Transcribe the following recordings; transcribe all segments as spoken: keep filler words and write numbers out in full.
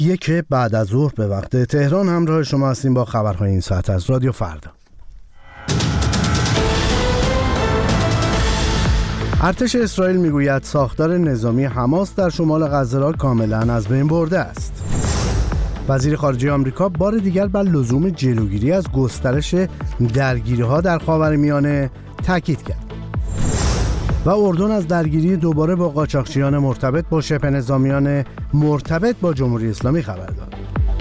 یک بعد از ظهر به وقت تهران همراه شما هستیم با خبرهای این ساعت از رادیو فردا. ارتش اسرائیل میگوید ساختار نظامی حماس در شمال غزه را کاملا از بین برده است. وزیر خارجه آمریکا بار دیگر بر لزوم جلوگیری از گسترش درگیری‌ها در خاورمیانه تاکید کرد. و اردن از درگیری دوباره با قاچاقچیان مرتبط با شبه نظامیان مرتبط با جمهوری اسلامی خبر داد.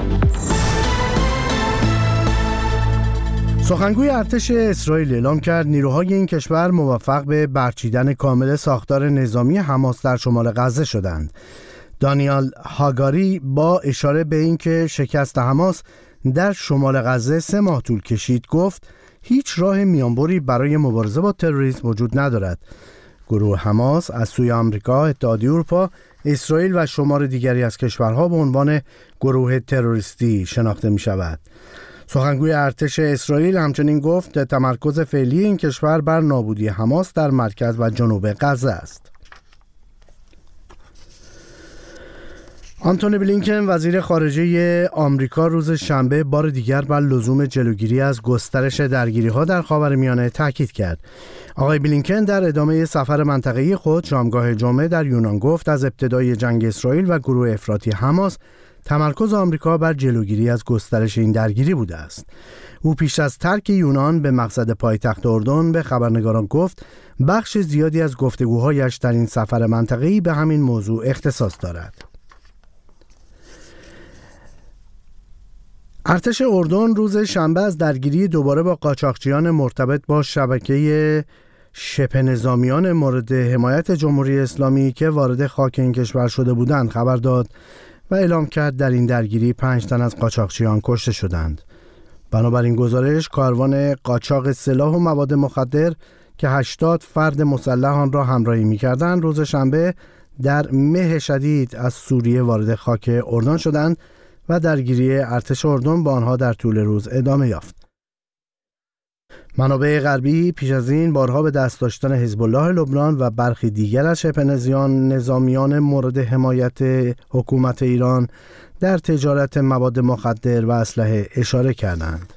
سخنگوی ارتش اسرائیل اعلام کرد نیروهای این کشور موفق به برچیدن کامل ساختار نظامی حماس در شمال غزه شدند. دانیال هاگاری با اشاره به اینکه شکست حماس در شمال غزه سه ماه طول کشید گفت هیچ راه میانبری برای مبارزه با تروریسم وجود ندارد. گروه حماس از سوی آمریکا، اتحادیه اروپا، اسرائیل و شمار دیگری از کشورها به عنوان گروه تروریستی شناخته می شود. سخنگوی ارتش اسرائیل همچنین گفت تمرکز فعلی این کشور بر نابودی حماس در مرکز و جنوب غزه است. آنتونی بلینکن وزیر خارجه آمریکا روز شنبه بار دیگر بر لزوم جلوگیری از گسترش درگیری‌ها در خاورمیانه تاکید کرد. آقای بلینکن در ادامه سفر منطقه‌ای خود شامگاه جمعه در یونان گفت از ابتدای جنگ اسرائیل و گروه افراطی حماس تمرکز آمریکا بر جلوگیری از گسترش این درگیری بوده است. او پیش از ترک یونان به مقصد پایتخت اردن به خبرنگاران گفت بخش زیادی از گفتگوهایش در این سفر منطقه‌ای به همین موضوع اختصاص دارد. ارتش اردن روز شنبه از درگیری دوباره با قاچاقچیان مرتبط با شبکه شبه نظامیان مورد حمایت جمهوری اسلامی که وارد خاک این کشور شده بودند خبر داد و اعلام کرد در این درگیری پنج تن از قاچاقچیان کشته شدند. بنابراین گزارش کاروان قاچاق سلاح و مواد مخدر که هشتاد فرد مسلح آن را همراهی می‌کردند روز شنبه در مه شدید از سوریه وارد خاک اردن شدند و درگیری ارتش اردن با آنها در طول روز ادامه یافت. منابع غربی پیش از این بارها به دست داشتن حزب الله لبنان و برخی دیگر از شبه نظامیان مورد حمایت حکومت ایران در تجارت مواد مخدر و اسلحه اشاره کردند.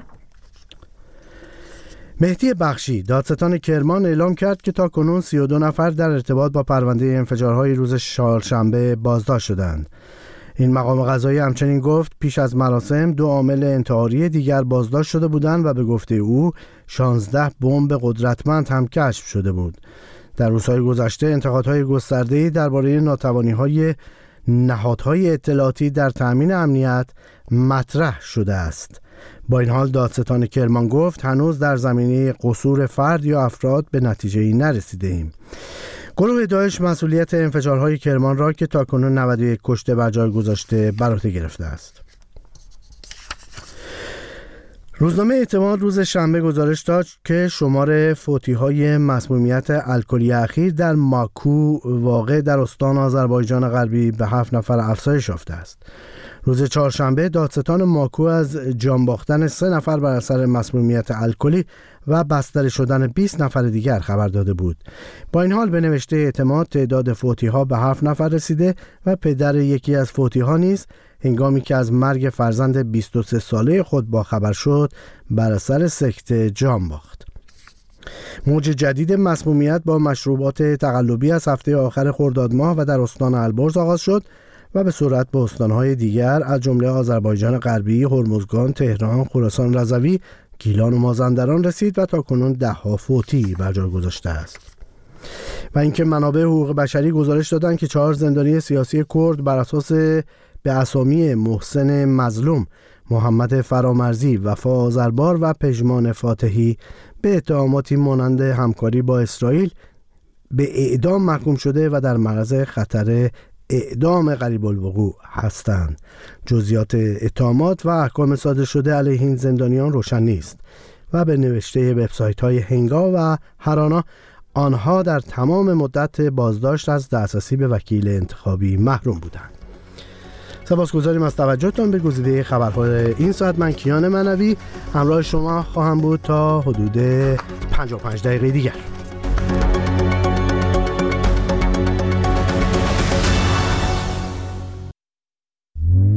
مهدی بخشی دادستان کرمان اعلام کرد که تاکنون سی و دو نفر در ارتباط با پرونده انفجارهای روز چهارشنبه بازداشت شدند. این مقام قضایی همچنین گفت پیش از مراسم دو عامل انتحاری دیگر بازداشت شده بودند و به گفته او شانزده بمب قدرتمند هم کشف شده بود. در روزهای گذشته انتقادهای گسترده‌ای درباره ناتوانی‌های نهادهای اطلاعاتی در تأمین امنیت مطرح شده است. با این حال دادستان کرمان گفت هنوز در زمینه قصور فرد یا افراد به نتیجه‌ای نرسیده ایم. گروه داعش مسئولیت انفجارهای کرمان را که تاکنون نود و یک کشته بر جای گذاشته بر عهده گرفته است. روزنامه اعتماد روز شنبه گزارش داد که شمار فوتی‌های مسمومیت الکلی اخیر در ماکو واقع در استان آذربایجان غربی به هفت نفر افزایش یافته است. روز چهارشنبه دادستان ماکو از جان باختن سه نفر بر اثر مسمومیت الکلی و بستری شدن بیست نفر دیگر خبر داده بود. با این حال به نوشته اعتماد تعداد فوتی‌ها به هفت نفر رسیده و پدر یکی از فوتی‌ها نیز هنگامی که از مرگ فرزند بیست و سه ساله خود با خبر شد بر اثر سکته جان باخت. موج جدید مسمومیت با مشروبات تقلبی از هفته آخر خرداد ماه و در استان البرز آغاز شد و به سرعت به استانهای دیگر از جمله آذربایجان غربی، هرمزگان، تهران، خراسان رضوی، گیلان و مازندران رسید و تاکنون ده ها فوتی بر جای گذاشته است. و اینکه منابع حقوق بشری گزارش دادند که چهار زندانی سیاسی کرد بر اساس به اسامی محسن مظلوم، محمد فرامرزی، وفا آذربار و پژمان فاتحی به اتهاماتی مانند همکاری با اسرائیل به اعدام محکوم شده و در معرض خطر اعدام قریب الوقوع هستند. جزئیات اتهامات و احکام صادر شده علیه این زندانیان روشن نیست و به نوشته وبسایت‌های هنگا و هرانا آنها در تمام مدت بازداشت از دسترسی به وکیل انتخابی محروم بودند. سپاسگزاریم از توجهتان به گزیده خبرهای این ساعت. من کیان منوی همراه شما خواهم بود تا حدود پنجاه و پنج دقیقه دیگر.